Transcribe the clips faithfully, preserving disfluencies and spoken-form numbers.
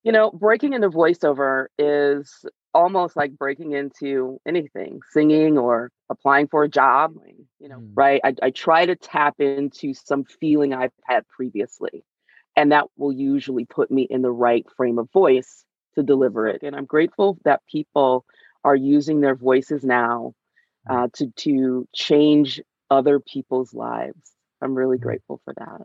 You know, breaking into voiceover is almost like breaking into anything, singing or applying for a job, like, you know, Mm. right? I, I try to tap into some feeling I've had previously, and that will usually put me in the right frame of voice to deliver it. And I'm grateful that people are using their voices now Mm. uh, to to change other people's lives. I'm really Mm. grateful for that.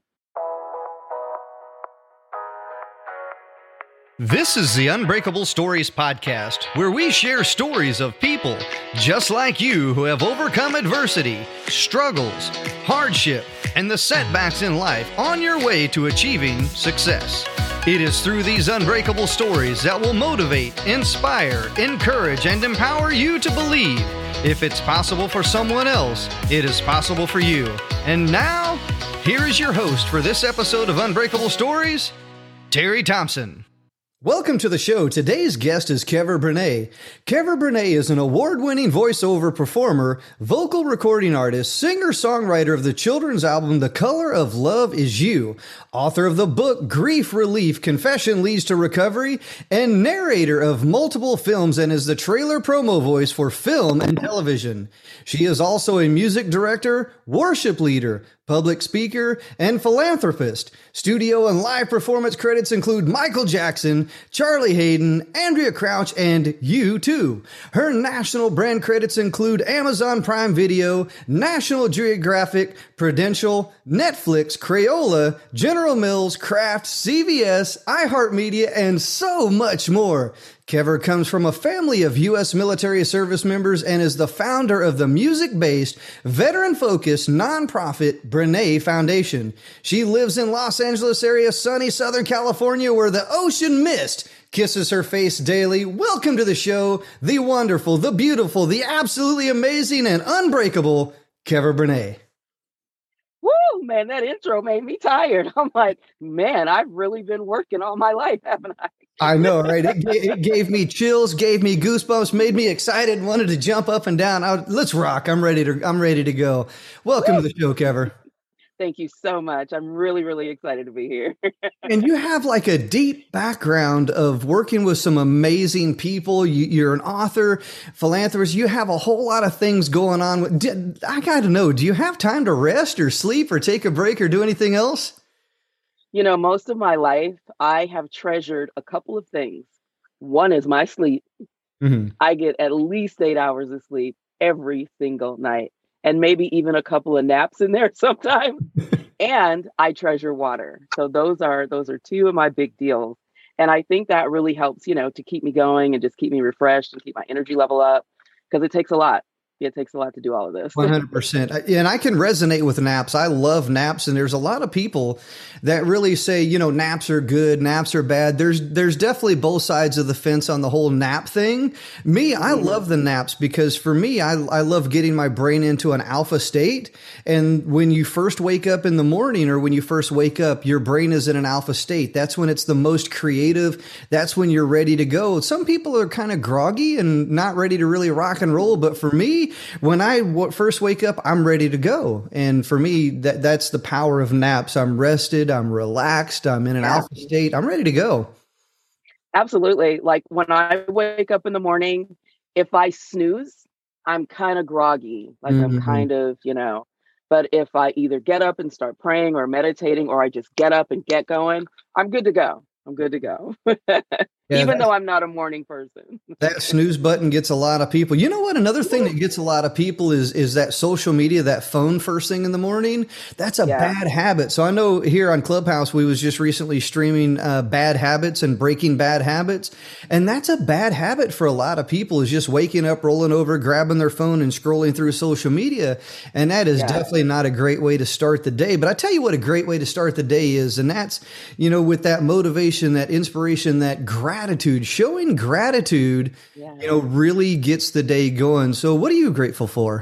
This is the Unbreakable Stories podcast, where we share stories of people just like you who have overcome adversity, struggles, hardship, and the setbacks in life on your way to achieving success. It is through these unbreakable stories that will motivate, inspire, encourage, and empower you to believe if it's possible for someone else, it is possible for you. And now, here is your host for this episode of Unbreakable Stories, Terry Thompson. Welcome to the show. Today's guest is Kever Bernay. Kever Bernay is an award-winning voiceover performer, vocal recording artist, singer-songwriter of the children's album The Color of Love Is You, author of the book Grief Relief, Confession Leads to Recovery, and narrator of multiple films and is the trailer promo voice for film and television. She is also a music director, worship leader, public speaker, and philanthropist. Studio and live performance credits include Michael Jackson, Charlie Hayden, Andrea Crouch, and U two. Her national brand credits include Amazon Prime Video, National Geographic, Prudential, Netflix, Crayola, General Mills, Kraft, C V S, iHeartMedia, and so much more. Kever comes from a family of U S military service members and is the founder of the music-based, veteran-focused nonprofit Bernay Foundation. She lives in Los Angeles area, sunny Southern California, where the ocean mist kisses her face daily. Welcome to the show, the wonderful, the beautiful, the absolutely amazing, and unbreakable Kever Bernay. Woo, man, that intro made me tired. I'm like, man, I've really been working all my life, haven't I? I know, right? It, it gave me chills, gave me goosebumps, made me excited, wanted to jump up and down. I, let's rock. I'm ready to, I'm ready to go. Welcome Woo! to the show, Kever. Thank you so much. I'm really, really excited to be here. And you have like a deep background of working with some amazing people. You, you're an author, philanthropist. You have a whole lot of things going on. Did, I got to know, do you have time to rest or sleep or take a break or do anything else? You know, most of my life, I have treasured a couple of things. One is my sleep. Mm-hmm. I get at least eight hours of sleep every single night, and maybe even a couple of naps in there sometimes. And I treasure water. So those are those are two of my big deals. And I think that really helps, you know, to keep me going and just keep me refreshed and keep my energy level up, because it takes a lot. It takes a lot to do all of this. one hundred percent. And I can resonate with naps. I love naps. And there's a lot of people that really say, you know, naps are good, naps are bad. There's there's definitely both sides of the fence on the whole nap thing. Me, I Mhm. love the naps because for me, I, I love getting my brain into an alpha state. And when you first wake up in the morning or when you first wake up, your brain is in an alpha state. That's when it's the most creative. That's when you're ready to go. Some people are kind of groggy and not ready to really rock and roll. But for me, when I w- first wake up, I'm ready to go. And for me, that that's the power of naps. I'm rested. I'm relaxed. I'm in an Yeah. alpha state. I'm ready to go. Absolutely. Like when I wake up in the morning, if I snooze, I'm kind of groggy. Like I'm Mhm. kind of, you know, but if I either get up and start praying or meditating, or I just get up and get going, I'm good to go. I'm good to go. Yeah, Even though I'm not a morning person. that snooze button gets a lot of people. You know what? Another thing that gets a lot of people is is that social media, that phone first thing in the morning. That's a Yeah. bad habit. So I know here on Clubhouse, we was just recently streaming uh, bad habits and breaking bad habits. And that's a bad habit for a lot of people, is just waking up, rolling over, grabbing their phone and scrolling through social media. And that is Yeah. definitely not a great way to start the day. But I tell you what a great way to start the day is. And that's, you know, with that motivation, that inspiration, that gratitude, showing gratitude, Yeah. you know, really gets the day going. So what are you grateful for?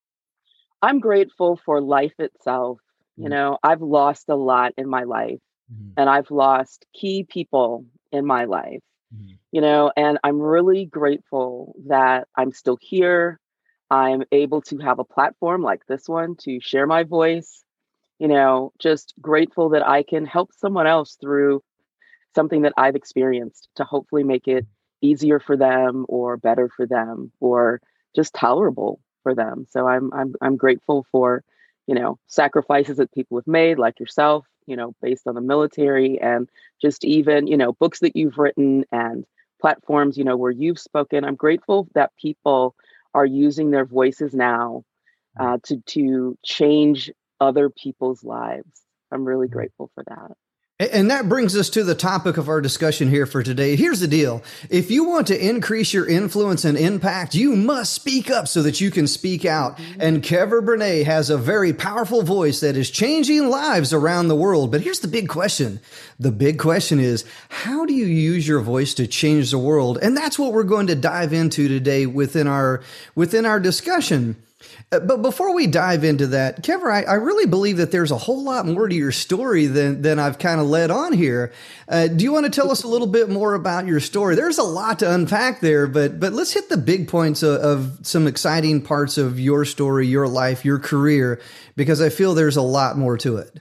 I'm grateful for life itself. You know, I've lost a lot in my life, Mhm. and I've lost key people in my life, Mhm. you know, and I'm really grateful that I'm still here. I'm able to have a platform like this one to share my voice, you know, just grateful that I can help someone else through something that I've experienced to hopefully make it easier for them or better for them or just tolerable for them. So I'm I'm I'm grateful for, you know, sacrifices that people have made, like yourself, you know, based on the military, and just even, you know, books that you've written and platforms, you know, where you've spoken. I'm grateful that people are using their voices now uh, to to change other people's lives. I'm really grateful for that. And that brings us to the topic of our discussion here for today. Here's the deal. If you want to increase your influence and impact, you must speak up so that you can speak out. Mm-hmm. And Kevra Brene has a very powerful voice that is changing lives around the world. But here's the big question. The big question is, how do you use your voice to change the world? And that's what we're going to dive into today within our, within our discussion. Uh, but before we dive into that, Kevra, I, I really believe that there's a whole lot more to your story than than I've kind of led on here. Uh, do you want to tell us a little bit more about your story? There's a lot to unpack there, but but let's hit the big points of, of some exciting parts of your story, your life, your career, because I feel there's a lot more to it.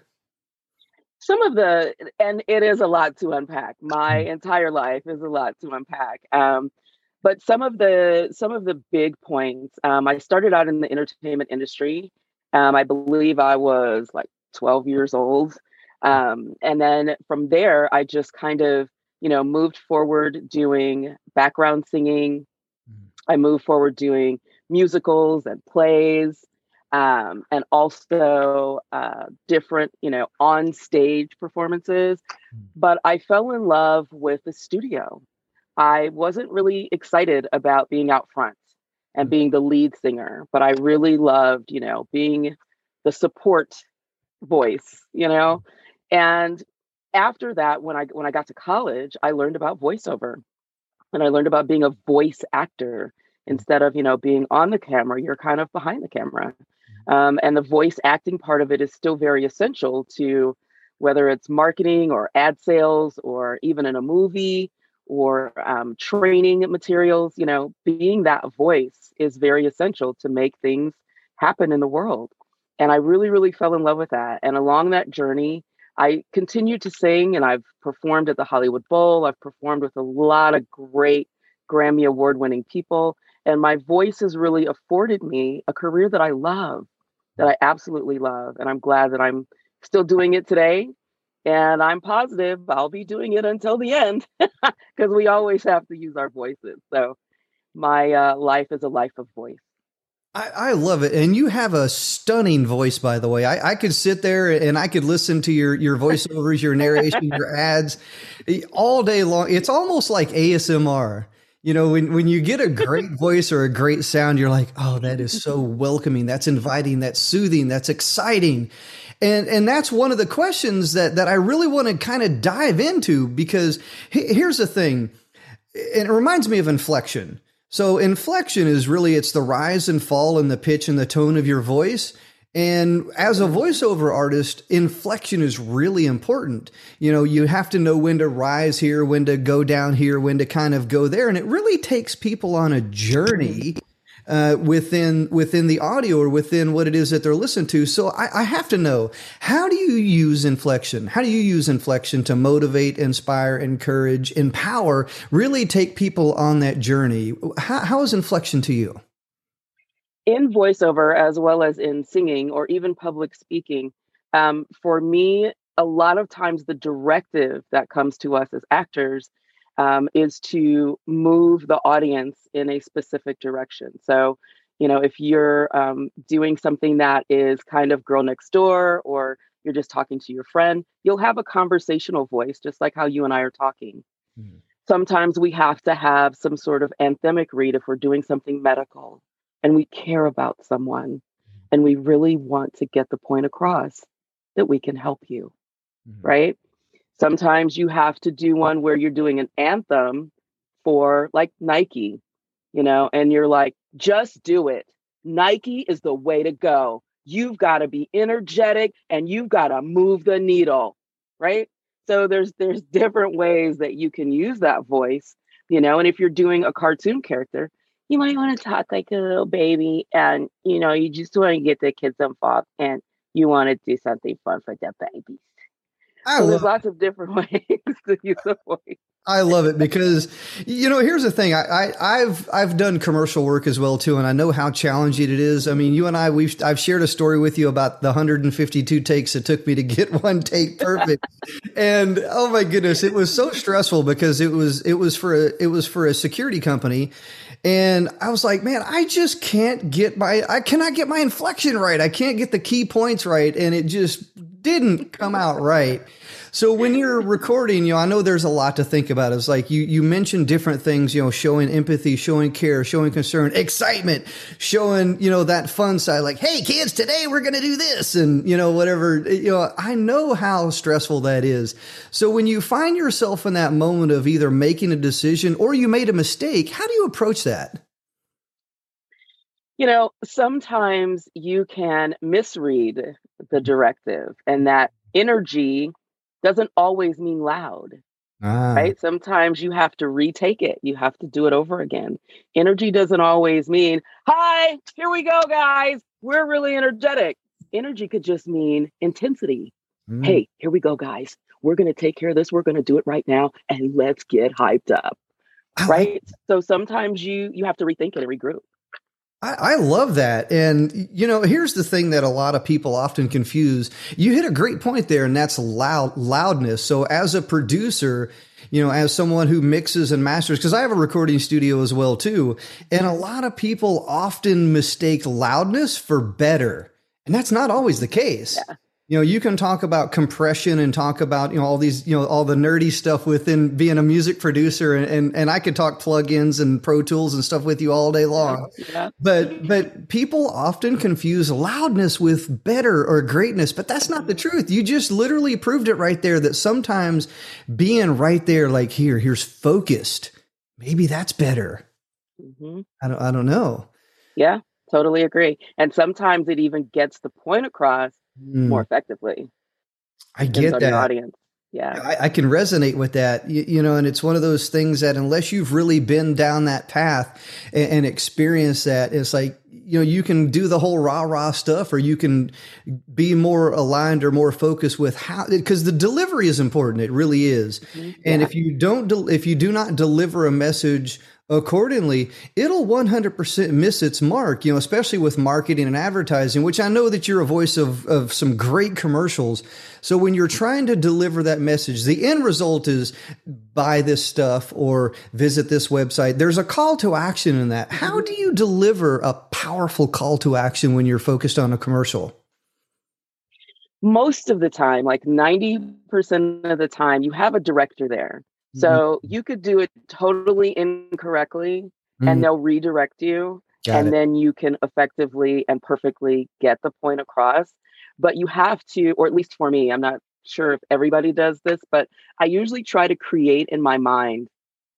Some of the, and it is a lot to unpack. My entire life is a lot to unpack. Um, But some of the some of the big points, um, I started out in the entertainment industry. Um, I believe I was like twelve years old. Um, and then from there, I just kind of, you know, moved forward doing background singing. I moved forward doing musicals and plays, um, and also uh, different, you know, on stage performances. But I fell in love with the studio. I wasn't really excited about being out front and being the lead singer, but I really loved, you know, being the support voice, you know. And after that, when I when I got to college, I learned about voiceover, and I learned about being a voice actor instead of, you know, being on the camera. You're kind of behind the camera, um, and the voice acting part of it is still very essential to whether it's marketing or ad sales or even in a movie or um, training materials. You know, being that voice is very essential to make things happen in the world. And I really, really fell in love with that. And along that journey, I continued to sing, and I've performed at the Hollywood Bowl. I've performed with a lot of great Grammy Award winning people. And my voice has really afforded me a career that I love, that I absolutely love. And I'm glad that I'm still doing it today. And I'm positive I'll be doing it until the end, because we always have to use our voices. So my uh, life is a life of voice. I, I love it. And you have a stunning voice, by the way. I, I could sit there and I could listen to your, your voiceovers, your narration, your ads all day long. It's almost like A S M R. You know, when, when you get a great voice or a great sound, you're like, oh, that is so welcoming. That's inviting. That's soothing. That's exciting. And and that's one of the questions that, that I really want to kind of dive into, because he, here's the thing. And it reminds me of inflection. So inflection is really, it's the rise and fall in the pitch and the tone of your voice. And as a voiceover artist, inflection is really important. You know, you have to know when to rise here, when to go down here, when to kind of go there. And it really takes people on a journey uh, within within the audio or within what it is that they're listening to. So I, I have to know, how do you use inflection? How do you use inflection to motivate, inspire, encourage, empower, really take people on that journey? How, how is inflection to you? In voiceover, as well as in singing or even public speaking, um, for me, a lot of times the directive that comes to us as actors um, is to move the audience in a specific direction. So, you know, if you're um, doing something that is kind of girl next door, or you're just talking to your friend, you'll have a conversational voice, just like how you and I are talking. Mm-hmm. Sometimes we have to have some sort of anthemic read if we're doing something medical and we care about someone and we really want to get the point across that we can help you, mm-hmm. right? Sometimes you have to do one where you're doing an anthem for like Nike, you know, and you're like, just do it. Nike is the way to go. You've got to be energetic and you've got to move the needle, right? So there's there's different ways that you can use that voice, you know, and if you're doing a cartoon character, you might want to talk like a little baby, and, you know, you just want to get the kids involved and you want to do something fun for the babies. I So there's love lots of different ways to use a voice. I love it because, you know, here's the thing. I, I, I've, I've done commercial work as well too. And I know how challenging it is. I mean, you and I, we've, I've shared a story with you about the one hundred fifty-two takes it took me to get one take perfect. And oh my goodness, it was so stressful because it was, it was for a, it was for a security company. And I was like, man, I just can't get my, I cannot get my inflection right. I can't get the key points right. And it just didn't come out right. So when you're recording, you know, I know there's a lot to think about. It's like you, you mentioned different things, you know, showing empathy, showing care, showing concern, excitement, showing, you know, that fun side, like, hey kids, today we're going to do this. And, you know, whatever, you know, I know how stressful that is. So when you find yourself in that moment of either making a decision or you made a mistake, how do you approach that? You know, sometimes you can misread the directive, and that energy doesn't always mean loud, Ah, right? Sometimes you have to retake it. You have to do it over again. Energy doesn't always mean, hi, here we go, guys. We're really energetic. Energy could just mean intensity. mm, Hey, here we go, guys. We're going to take care of this. We're going to do it right now. And let's get hyped up, I like right? So sometimes you you have to rethink it and regroup. I, I love that. And, you know, here's the thing that a lot of people often confuse. You hit a great point there, and that's loud loudness. So as a producer, you know, as someone who mixes and masters, because I have a recording studio as well, too. And a lot of people often mistake loudness for better. And that's not always the case. Yeah. You know, you can talk about compression and talk about, you know, all these, you know, all the nerdy stuff within being a music producer. And, and, and I could talk plugins and Pro Tools and stuff with you all day long. Yeah. But, but people often confuse loudness with better or greatness, but that's not the truth. You just literally proved it right there that sometimes being right there, like here, here's focused. Maybe that's better. Mm-hmm. I don't, I don't know. Yeah, totally agree. And sometimes it even gets the point across Mm, more effectively. I Depends get on your that. audience. Yeah. I, I can resonate with that, you, you know, and it's one of those things that unless you've really been down that path and, and experienced that, it's like, you know, you can do the whole rah rah stuff, or you can be more aligned or more focused with how, because the delivery is important. It really is. Mm-hmm. And Yeah. if you don't, del- if you do not deliver a message accordingly, it'll one hundred percent miss its mark, you know, especially with marketing and advertising, which I know that you're a voice of, of some great commercials. So when you're trying to deliver that message, the end result is buy this stuff or visit this website. There's a call to action in that. How do you deliver a powerful call to action when you're focused on a commercial? Most of the time, like ninety percent of the time, you have a director there. So you could do it totally incorrectly, Mhm. and they'll redirect you, Got and it. then you can effectively and perfectly get the point across. But you have to, or at least for me, I'm not sure if everybody does this, but I usually try to create in my mind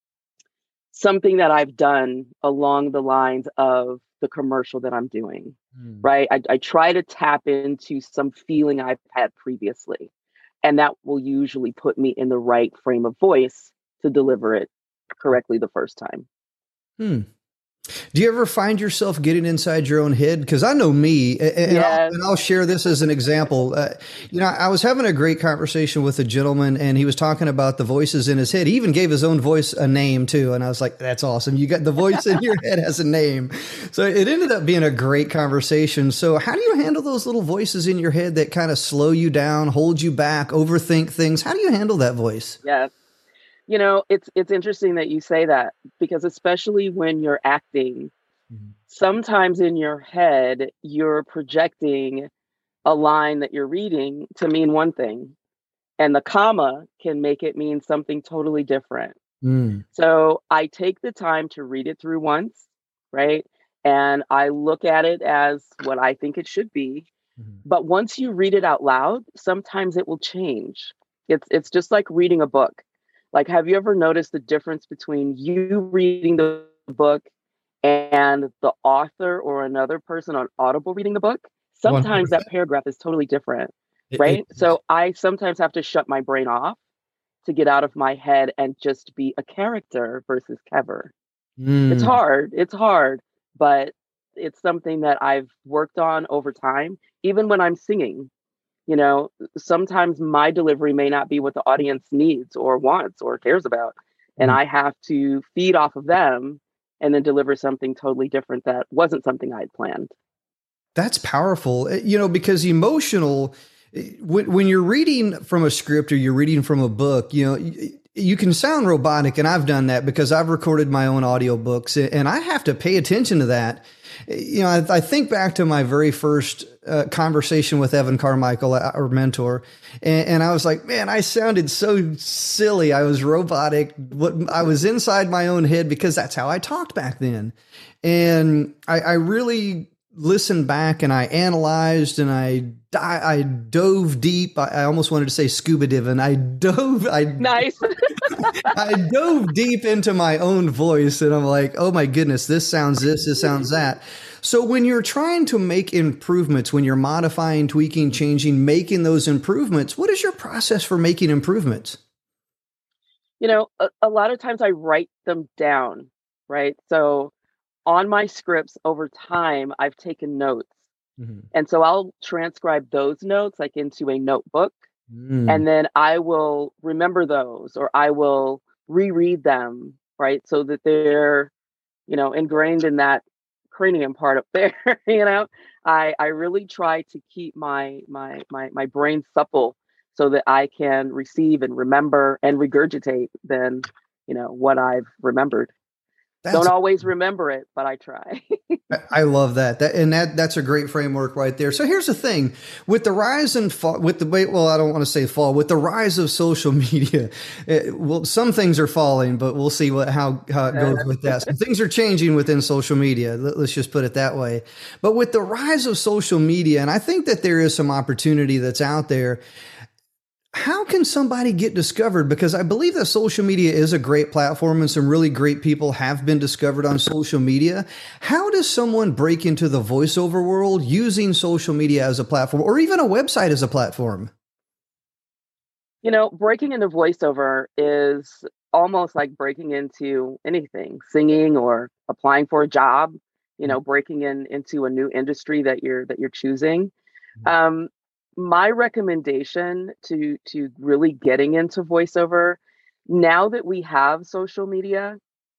something that I've done along the lines of the commercial that I'm doing, Mm. right? I, I try to tap into some feeling I've had previously, and that will usually put me in the right frame of voice to deliver it correctly the first time. Hmm. Do you ever find yourself getting inside your own head? Because I know me, and, and, I'll, Yes. and I'll share this as an example. Uh, you know, I was having a great conversation with a gentleman, and he was talking about the voices in his head. He even gave his own voice a name too, and I was like, "That's awesome! You got the voice in your head has a name." So it ended up being a great conversation. So how do you handle those little voices in your head that kind of slow you down, hold you back, overthink things? How do you handle that voice? Yes. You know, it's it's interesting that you say that, because especially when you're acting, Mhm. sometimes in your head, you're projecting a line that you're reading to mean one thing, and the comma can make it mean something totally different. Mm. So I take the time to read it through once, right? And I look at it as what I think it should be. Mhm. But once you read it out loud, sometimes it will change. It's it's just like reading a book. Like, have you ever noticed the difference between you reading the book and the author or another person on Audible reading the book? Sometimes that one hundred percent. paragraph is totally different, It, it, right? So I sometimes have to shut my brain off to get out of my head and just be a character versus Kever. It's mm. hard. It's hard, but it's something that I've worked on over time. Even when I'm singing, You know, sometimes my delivery may not be what the audience needs or wants or cares about. And Mm. I have to feed off of them and then deliver something totally different that wasn't something I'd planned. That's powerful, Uh, you know, because emotional, eh, when, when you're reading from a script or you're reading from a book, you know, y- you can sound robotic. And I've done that because I've recorded my own audiobooks and I have to pay attention to that. You know, I, I think back to my very first uh, conversation with Evan Carmichael, uh, our mentor, and, and I was like, man, I sounded so silly. I was robotic. What I was inside my own head because that's how I talked back then. And I, I really listened back and I analyzed and I di- I dove deep. I, I almost wanted to say scuba diving. I dove. I Nice. I dove deep into my own voice and I'm like, oh my goodness, this sounds this, this sounds that. So when you're trying to make improvements, when you're modifying, tweaking, changing, making those improvements, what is your process for making improvements? You know, a, a lot of times I write them down, right? So on my scripts over time, I've taken notes. Mhm. And so I'll transcribe those notes like into a notebook. Mm. And then I will remember those or I will reread them, right? So that they're, you know, ingrained in that cranium part up there, you know. I I really try to keep my my my my brain supple so that I can receive and remember and regurgitate then, you know, what I've remembered. Don't That's always remember it, but I try. I I love that. That and that that's a great framework right there. So here's the thing with the rise and fall, with the wait, well, I don't want to say fall, with the rise of social media. It, well, some things are falling, but we'll see what how how it goes with that. Some things are changing within social media. Let, let's just put it that way. But with the rise of social media, and I think that there is some opportunity that's out there. How can somebody get discovered? Because I believe that social media is a great platform and some really great people have been discovered on social media. How does someone break into the voiceover world using social media as a platform or even a website as a platform? You know, breaking into voiceover is almost like breaking into anything, singing or applying for a job, you know, breaking in into a new industry that you're that you're choosing. Um, my recommendation to to really getting into voiceover, now that we have social media,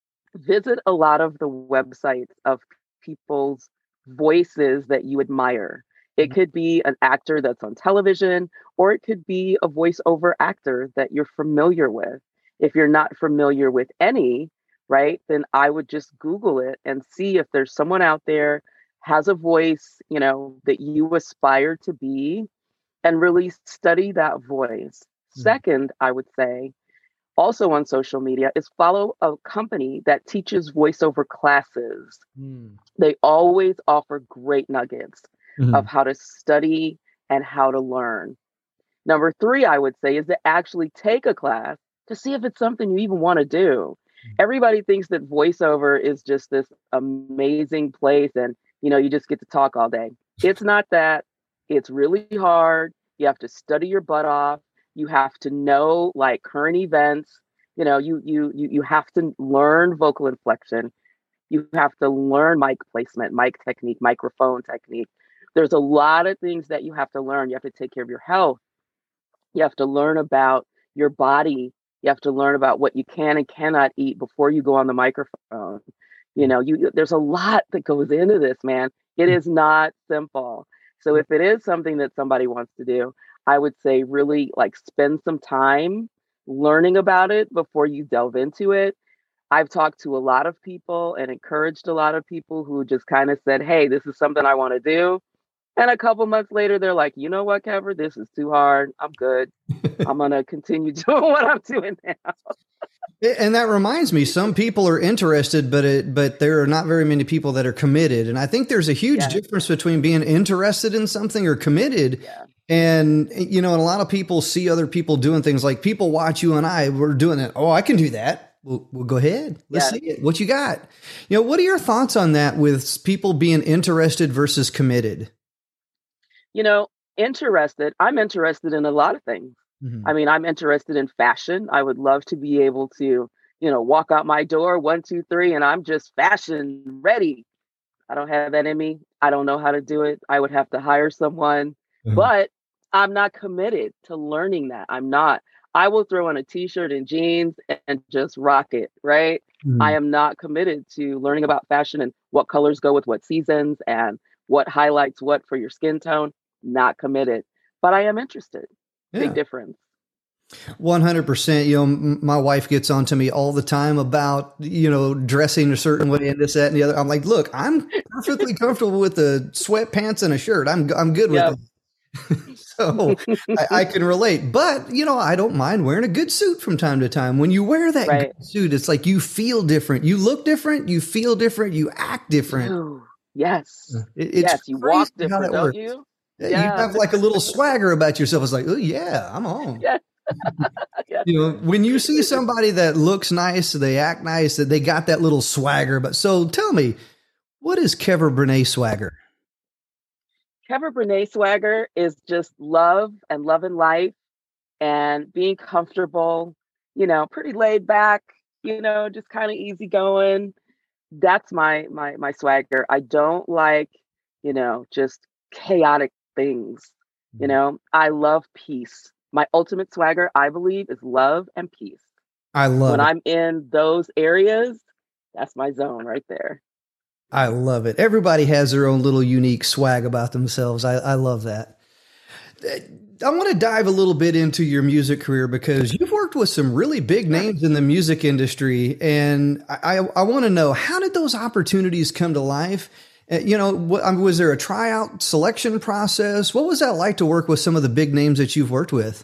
visit a lot of the websites of people's voices that you admire. It could be an actor that's on television, or it could be a voiceover actor that you're familiar with. If you're not familiar with any, right, then I would just Google it and see if there's someone out there has a voice, you know, that you aspire to be and really study that voice. Second, I would say, also on social media, is follow a company that teaches voiceover classes. Mm. They always offer great nuggets of Mhm. how to study and how to learn. Number three, I would say, is to actually take a class to see if it's something you even want to do. Everybody thinks that voiceover is just this amazing place and, you know, you just get to talk all day. It's not that. It's really hard. You have to study your butt off. You have to know like current events. You know, you you you you have to learn vocal inflection. You have to learn mic placement, mic technique, microphone technique. There's a lot of things that you have to learn. You have to take care of your health. You have to learn about your body. You have to learn about what you can and cannot eat before you go on the microphone. You know, you there's a lot that goes into this, man. It is not simple. So if it is something that somebody wants to do, I would say really like spend some time learning about it before you delve into it. I've talked to a lot of people and encouraged a lot of people who just kind of said, "Hey, this is something I want to do." And a couple months later, they're like, "You know what, Kevin? This is too hard. I'm good. I'm gonna continue doing what I'm doing now." And that reminds me, some people are interested, but it, but there are not very many people that are committed. And I think there's a huge Yeah, difference between being interested in something or committed. yeah, And, you know, and a lot of people see other people doing things like people watch you and I, we're doing it. Oh, I can do that. Well, well, go ahead. Let's yeah. see it. What you got? You know, what are your thoughts on that with people being interested versus committed? You know, interested. I'm interested in a lot of things. I Mhm. mean, I'm interested in fashion. I would love to be able to, you know, walk out my door, one, two, three, and I'm just fashion ready. I don't have that in me. I don't know how to do it. I would have to hire someone. Mhm. But I'm not committed to learning that. I'm not. I will throw on a t-shirt and jeans and just rock it, right? I Mm. am not committed to learning about fashion and what colors go with what seasons and what highlights what for your skin tone. Not committed, but I am interested. Big Yeah. difference. one hundred percent. You know, m- my wife gets on to me all the time about, you know, dressing a certain way and this, that, and the other. I'm like, look, I'm perfectly comfortable with the sweatpants and a shirt. I'm, I'm good with Yep. it. So I, I can relate, but you know, I don't mind wearing a good suit from time to time. When you wear that Right. good suit, it's like you feel different. You look different. You feel different. You act different. You. Yes. It, it's Yes. You crazy walk how different, that don't works. you? Yeah, you Yeah. have like a little swagger about yourself. It's like, oh yeah, I'm on. Yes. Yes. You know, when you see somebody that looks nice, they act nice, that they got that little swagger. But so tell me, what is Kevin Brene swagger? Kevin Brene swagger is just love and love in life and being comfortable, you know, pretty laid back, you know, just kind of easy going. That's my my my swagger. I don't like, you know, just chaotic things. You know, I love peace. My ultimate swagger, I believe, is love and peace. I When love it. I'm in those areas, that's my zone right there. I love it. Everybody has their own little unique swag about themselves. I, I love that. I want to dive a little bit into your music career because you've worked with some really big Sure. names in the music industry. And I, I, I want to know, how did those opportunities come to life? Uh, You know, what, I mean, was there a tryout selection process? What was that like to work with some of the big names that you've worked with?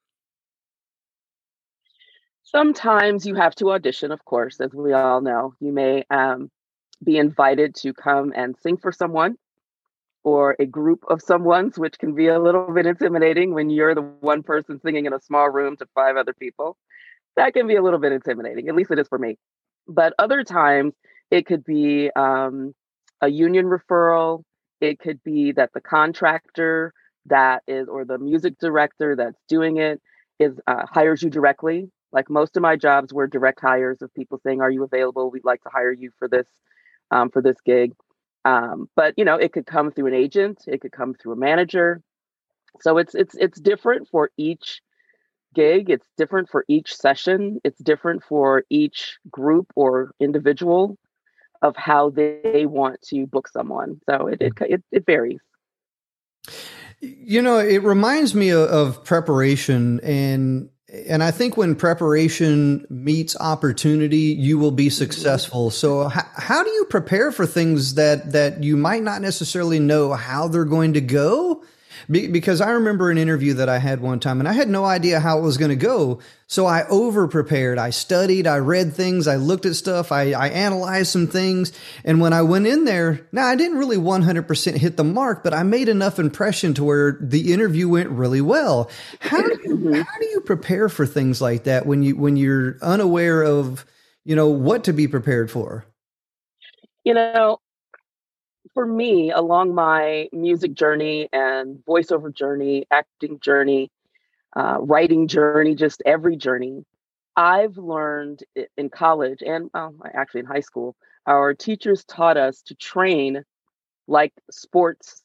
Sometimes you have to audition, of course, as we all know. You may um, be invited to come and sing for someone or a group of someone's, which can be a little bit intimidating when you're the one person singing in a small room to five other people. That can be a little bit intimidating, at least it is for me. But other times it could be um, a union referral. It could be that the contractor that is, or the music director that's doing it is uh, hires you directly. Like most of my jobs were direct hires of people saying, "Are you available? We'd like to hire you for this, um, for this gig." Um, but you know, it could come through an agent. It could come through a manager. So it's it's it's different for each gig. It's different for each session. It's different for each group or individual of how they want to book someone. So it it it, it varies. You know, it reminds me of, of preparation, and and I think when preparation meets opportunity, you will be Mhm. successful. So how, how do you prepare for things that that you might not necessarily know how they're going to go? Be, because I remember an interview that I had one time and I had no idea how it was going to go. So I over prepared. I studied, I read things, I looked at stuff, I, I analyzed some things. And when I went in there, now I didn't really one hundred percent hit the mark, but I made enough impression to where the interview went really well. How do you, Mhm. how do you prepare for things like that when you, when you're unaware of, you know, what to be prepared for? You know, for me, along my music journey and voiceover journey, acting journey, uh, writing journey, just every journey, I've learned i- in college and um, actually in high school, our teachers taught us to train like sports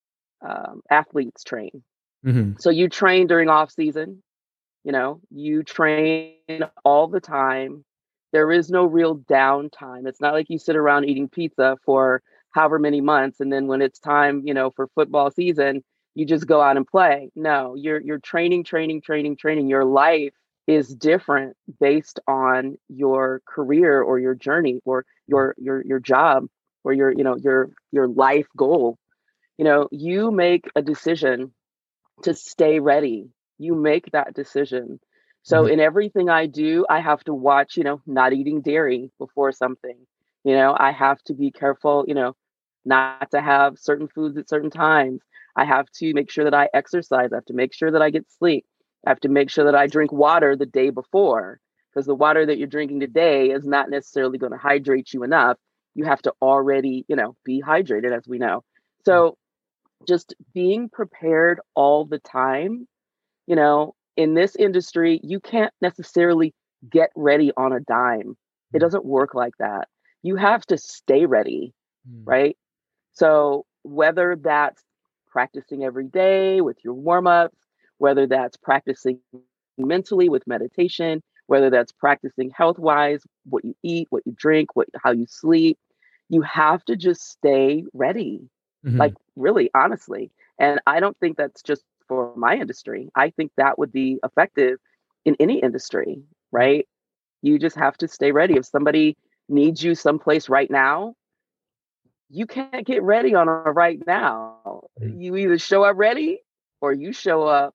um, athletes train. Hmm. So you train during off season, you know, you train all the time. There is no real downtime. It's not like you sit around eating pizza for however many months and then when it's time, you know, for football season, you just go out and play. No, you're you're training, training, training, training. Your life is different based on your career or your journey or your your your job or your, you know, your your life goal. You know, you make a decision to stay ready. You make that decision. So in everything I do, I have to watch, you know, not eating dairy before something. You know, I have to be careful, you know, not to have certain foods at certain times. I have to make sure that I exercise. I have to make sure that I get sleep. I have to make sure that I drink water the day before because the water that you're drinking today is not necessarily going to hydrate you enough. You have to already, you know, be hydrated, as we know. So just being prepared all the time. You know, in this industry, you can't necessarily get ready on a dime. It doesn't work like that. You have to stay ready, right? So whether that's practicing every day with your warm-ups, whether that's practicing mentally with meditation, whether that's practicing health-wise, what you eat, what you drink, what how you sleep. You have to just stay ready, Mm-hmm. like really, honestly. And I don't think that's just for my industry. I think that would be effective in any industry, right? You just have to stay ready. If somebody needs you someplace right now, you can't get ready on a right now. Mhm. You either show up ready or you show up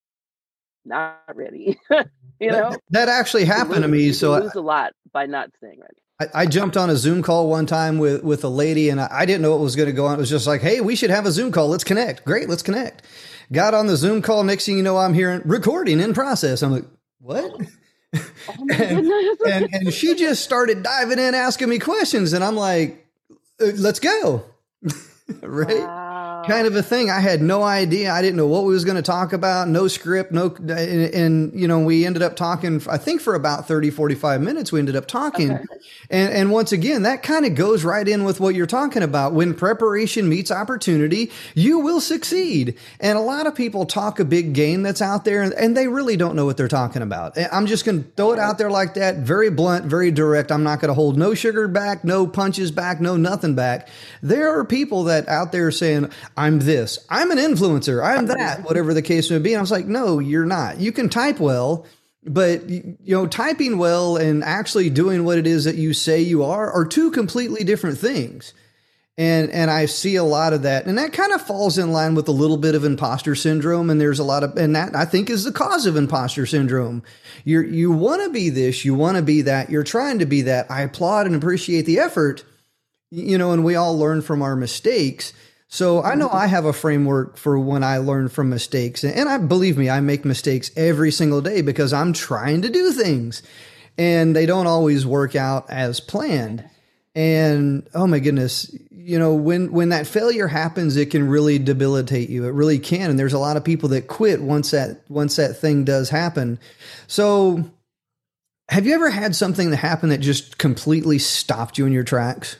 not ready. you know, That, that actually You happened to lose, me. you So can I, lose a lot by not staying ready. I, I jumped on a Zoom call one time with, with a lady, and I, I didn't know what was going to go on. It was just like, hey, we should have a Zoom call. Let's connect. Great, let's connect. Got on the Zoom call. Next thing you know, I'm hearing recording in process. I'm like, what? Oh my and, goodness. and, and she just started diving in, asking me questions. And I'm like, uh, let's go. right. Wow. Kind of a thing. I had no idea. I didn't know what we was going to talk about. No script, no. And, and, you know, we ended up talking, I think for about thirty, forty-five minutes, we ended up talking. Okay. And, and once again, that kind of goes right in with what you're talking about. When preparation meets opportunity, you will succeed. And a lot of people talk a big game that's out there, and, and they really don't know what they're talking about. I'm just going to throw it out there like that. Very blunt, very direct. I'm not going to hold no sugar back, no punches back, no nothing back. There are people that out there saying, I'm this, I'm an influencer, I'm that, whatever the case may be. And I was like, no, you're not. You can type well, but you know, typing well and actually doing what it is that you say you are are two completely different things. And and I see a lot of that. And that kind of falls in line with a little bit of imposter syndrome. And there's a lot of, and that I think is the cause of imposter syndrome. You're, you want to be this, you want to be that, you're trying to be that. I applaud and appreciate the effort, you know, and we all learn from our mistakes. So I know I have a framework for when I learn from mistakes. And I believe me, I make mistakes every single day because I'm trying to do things and they don't always work out as planned. And oh my goodness, you know, when, when that failure happens, it can really debilitate you. It really can. And there's a lot of people that quit once that, once that thing does happen. So have you ever had something that happened that just completely stopped you in your tracks?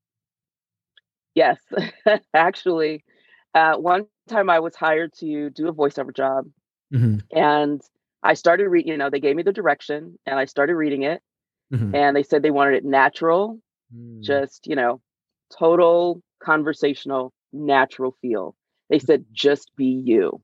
Yes, actually, uh, one time I was hired to do a voiceover job, Mm-hmm. and I started reading. You know, they gave me the direction, and I started reading it, Mm-hmm. and they said they wanted it natural, Mm-hmm. just you know, total conversational, natural feel. They said just be you.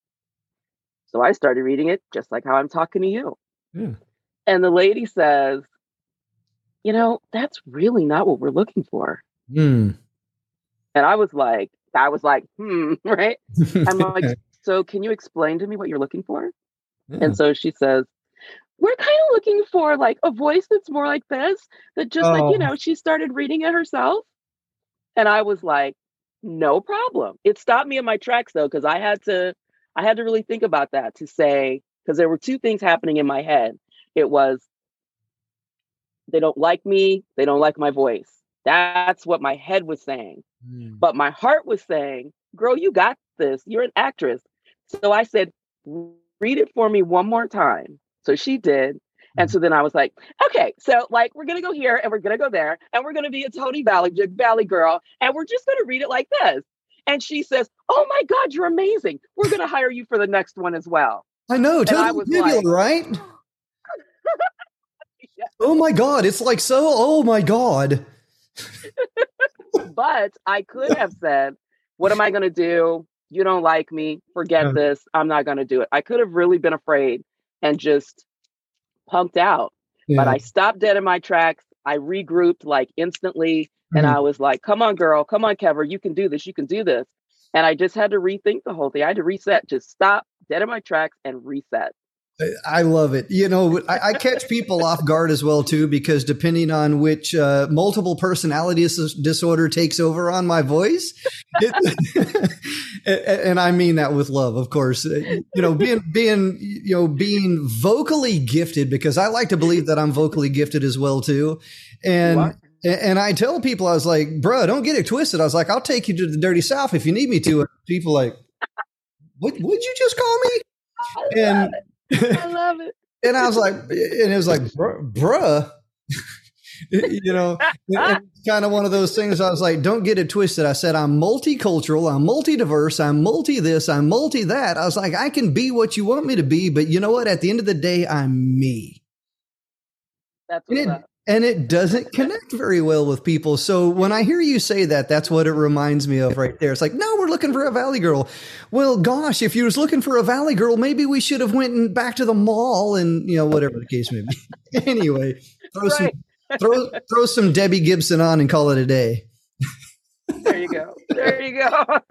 So I started reading it just like how I'm talking to you, Yeah. and the lady says, "You know, that's really not what we're looking for." Mm. And I was like, I was like, hmm, right? I'm like, so can you explain to me what you're looking for? Yeah. And so she says, we're kind of looking for like a voice that's more like this, that just like, you Oh. know, she started reading it herself. And I was like, no problem. It stopped me in my tracks though, because I had to, I had to really think about that to say, because there were two things happening in my head. It was, they don't like me, they don't like my voice. That's what my head was saying. Mm. But my heart was saying, girl, you got this. You're an actress. So I said, read it for me one more time. So she did. And so then I was like, okay, so like, we're going to go here and we're going to go there and we're going to be a Tony Valley, Valley girl. And we're just going to read it like this. And she says, oh my God, you're amazing. We're going to hire you for the next one as well. I know. And I Totally was nebula, like, right? yeah. Oh my God. It's like, so, oh my God. But I could have said, what am I going to do? You don't like me. Forget Yeah. this. I'm not going to do it. I could have really been afraid and just punked out. Yeah. But I stopped dead in my tracks. I regrouped like instantly. And Mhm. I was like, come on, girl. Come on, Kever. You can do this. You can do this. And I just had to rethink the whole thing. I had to reset, just stop dead in my tracks and reset. I love it. You know, I, I catch people off guard as well, too, because depending on which uh, multiple personality dis- disorder takes over on my voice, it, and, and I mean that with love, of course, you know, being, being, you know, being vocally gifted, because I like to believe that I'm vocally gifted as well, too. And, and I tell people, I was like, bro, don't get it twisted. I was like, I'll take you to the dirty South if you need me to. And people like, what would you just call me? I And love it. I love it. And I was like, and it was like, bruh, You know, it's kind of one of those things. I was like, don't get it twisted. I said, I'm multicultural, I'm multi-diverse, I'm multi this, I'm multi that. I was like, I can be what you want me to be, but you know what? At the end of the day, I'm me. That's what's and, it, up. and it doesn't connect very well with people. So when I hear you say that, that's what it reminds me of right there. It's like, no, we're looking for a Valley girl. Well, gosh, if you was looking for a Valley girl, maybe we should have went and back to the mall and, you know, whatever the case may be. Anyway, throw right. some throw throw some Debbie Gibson on and call it a day. There you go. There you go.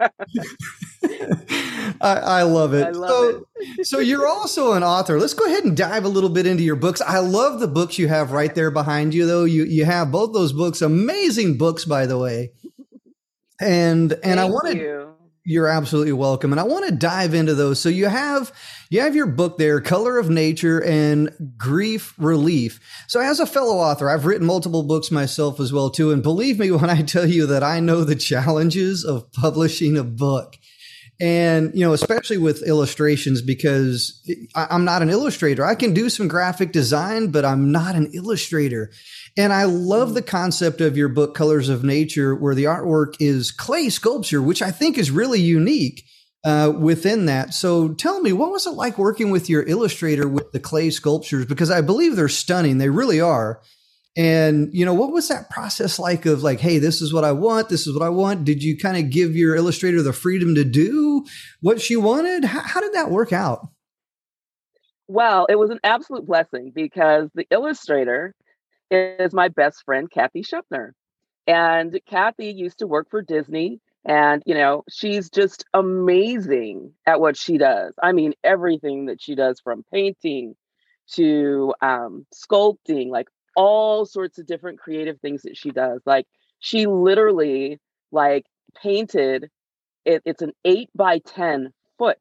I, I love it. I love so, it. So you're also an author. Let's go ahead and dive a little bit into your books. I love the books you have right there behind you, though. You you have both those books, amazing books, by the way. And and Thank I wanted you. You're absolutely welcome. And I want to dive into those. So you have you have your book there, Color of Nature and Grief Relief. So as a fellow author, I've written multiple books myself as well, too. And believe me when I tell you that I know the challenges of publishing a book. And, you know, especially with illustrations, because I'm not an illustrator. I can do some graphic design, but I'm not an illustrator. And I love the concept of your book, Colors of Nature, where the artwork is clay sculpture, which I think is really unique uh, within that. So tell me, what was it like working with your illustrator with the clay sculptures? Because I believe they're stunning. They really are. And, you know, what was that process like of like, hey, this is what I want. This is what I want. Did you kind of give your illustrator the freedom to do what she wanted? How, how did that work out? Well, it was an absolute blessing because the illustrator is my best friend, Kathy Shepner. And Kathy used to work for Disney. And, you know, she's just amazing at what she does. I mean, everything that she does, from painting to um, sculpting, like all sorts of different creative things that she does. Like she literally like painted it. It's an eight by ten foot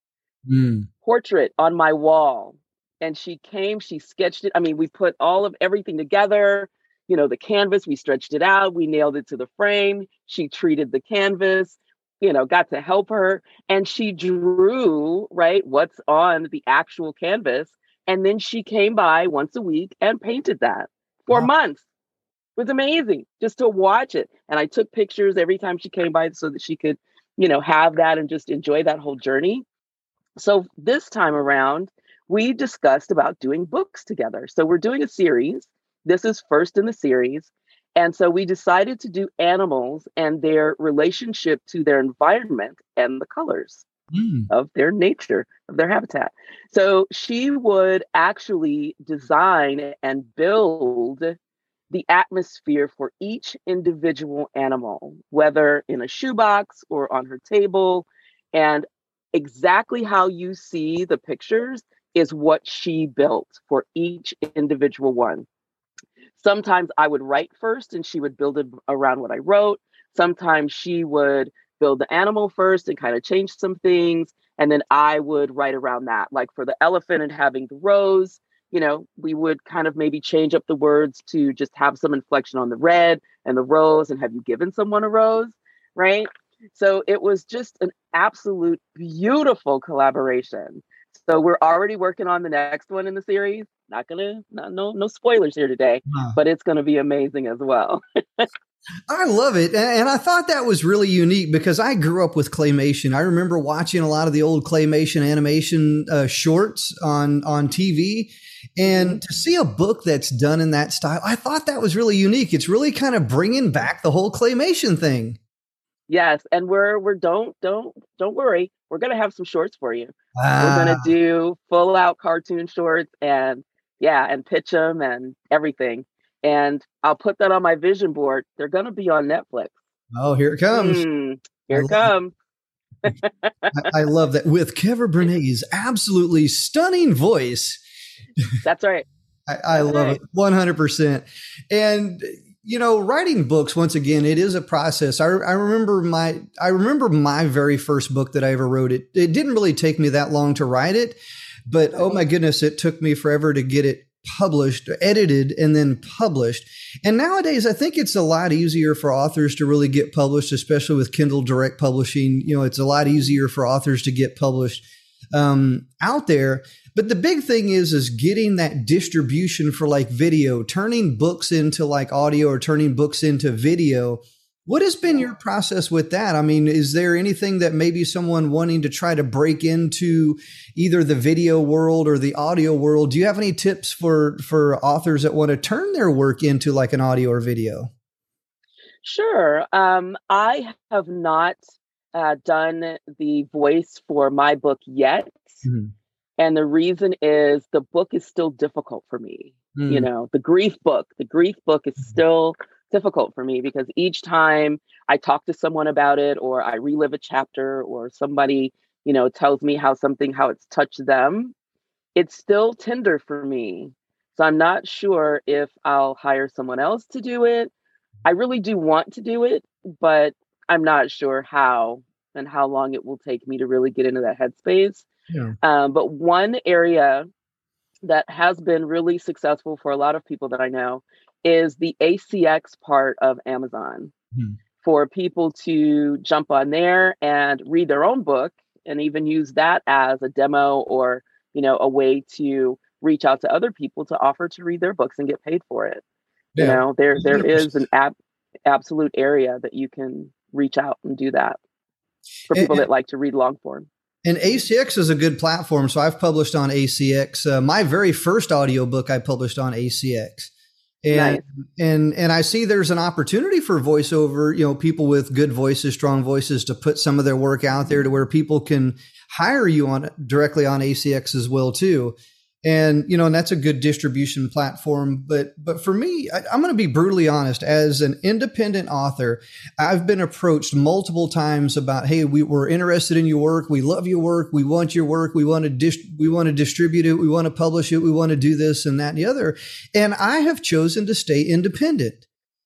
mm. portrait on my wall. And she came, she sketched it. I mean, we put all of everything together, you know, the canvas, we stretched it out, we nailed it to the frame. She treated the canvas, you know, got to help her. And she drew, right, what's on the actual canvas. And then she came by once a week and painted that for wow. months. It was amazing just to watch it. And I took pictures every time she came by so that she could, you know, have that and just enjoy that whole journey. So this time around, we discussed about doing books together. So we're doing a series. This is first in the series. And so we decided to do animals and their relationship to their environment and the colors mm. of their nature, of their habitat. So she would actually design and build the atmosphere for each individual animal, whether in a shoebox or on her table. And exactly how you see the pictures is what she built for each individual one. Sometimes I would write first and she would build it around what I wrote. Sometimes she would build the animal first and kind of change some things. And then I would write around that. Like for the elephant and having the rose, you know, we would kind of maybe change up the words to just have some inflection on the red and the rose and have you given someone a rose, right? So it was just an absolute beautiful collaboration. So we're already working on the next one in the series. Not gonna, not, no, no spoilers here today, wow. but it's gonna be amazing as well. I love it. And I thought that was really unique because I grew up with claymation. I remember watching a lot of the old claymation animation uh, shorts on, on T V. And to see a book that's done in that style, I thought that was really unique. It's really kind of bringing back the whole claymation thing. Yes, and we're we're don't don't don't worry. We're gonna have some shorts for you. Ah. We're gonna do full out cartoon shorts and yeah, and pitch them and everything. And I'll put that on my vision board. They're gonna be on Netflix. Oh, here it comes! Mm, here it comes. I, I love that with Kevin Bernays' absolutely stunning voice. That's right. I, I love right. it one hundred percent. And you know, writing books, once again, it is a process. I, I remember my, I remember my very first book that I ever wrote. It, it didn't really take me that long to write it, but oh my goodness, it took me forever to get it published, edited, and then published. And nowadays, I think it's a lot easier for authors to really get published, especially with Kindle Direct Publishing. You know, it's a lot easier for authors to get published. um, out there. But the big thing is, is getting that distribution for like video, turning books into like audio or turning books into video. What has been your process with that? I mean, is there anything that maybe someone wanting to try to break into either the video world or the audio world? Do you have any tips for, for authors that want to turn their work into like an audio or video? Sure. Um, I have not uh, done the voice for my book yet. Mm-hmm. And the reason is the book is still difficult for me. Mm. You know, the grief book, the grief book is still difficult for me because each time I talk to someone about it or I relive a chapter or somebody, you know, tells me how something, how it's touched them, it's still tender for me. So I'm not sure if I'll hire someone else to do it. I really do want to do it, but I'm not sure how and how long it will take me to really get into that headspace. Yeah. Um, but one area that has been really successful for a lot of people that I know is the A C X part of Amazon, hmm. for people to jump on there and read their own book and even use that as a demo or, you know, a way to reach out to other people to offer to read their books and get paid for it. Yeah. You know, there there is an ab- absolute area that you can reach out and do that for people and, that like to read long form. And A C X is a good platform. So I've published on A C X. Uh, my very first audiobook I published on A C X. And, nice. and, and I see there's an opportunity for voiceover, you know, people with good voices, strong voices to put some of their work out there to where people can hire you on directly on A C X as well too. And, you know, and that's a good distribution platform. But, but for me, I, I'm going to be brutally honest, as an independent author, I've been approached multiple times about, hey, we, we're interested in your work. We love your work. We want your work. We want to dis- we want to distribute it. We want to publish it. We want to do this and that and the other. And I have chosen to stay independent.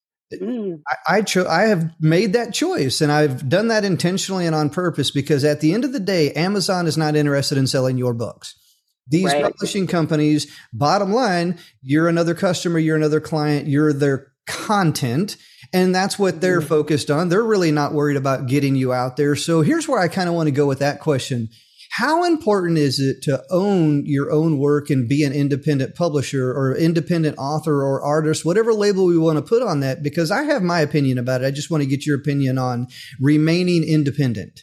Mm. I, I, cho- I have made that choice, and I've done that intentionally and on purpose, because at the end of the day, Amazon is not interested in selling your books. These right. publishing companies, bottom line, you're another customer, you're another client, you're their content. And that's what they're mm-hmm. focused on. They're really not worried about getting you out there. So here's where I kind of want to go with that question. How important is it to own your own work and be an independent publisher or independent author or artist, whatever label we want to put on that? Because I have my opinion about it. I just want to get your opinion on remaining independent.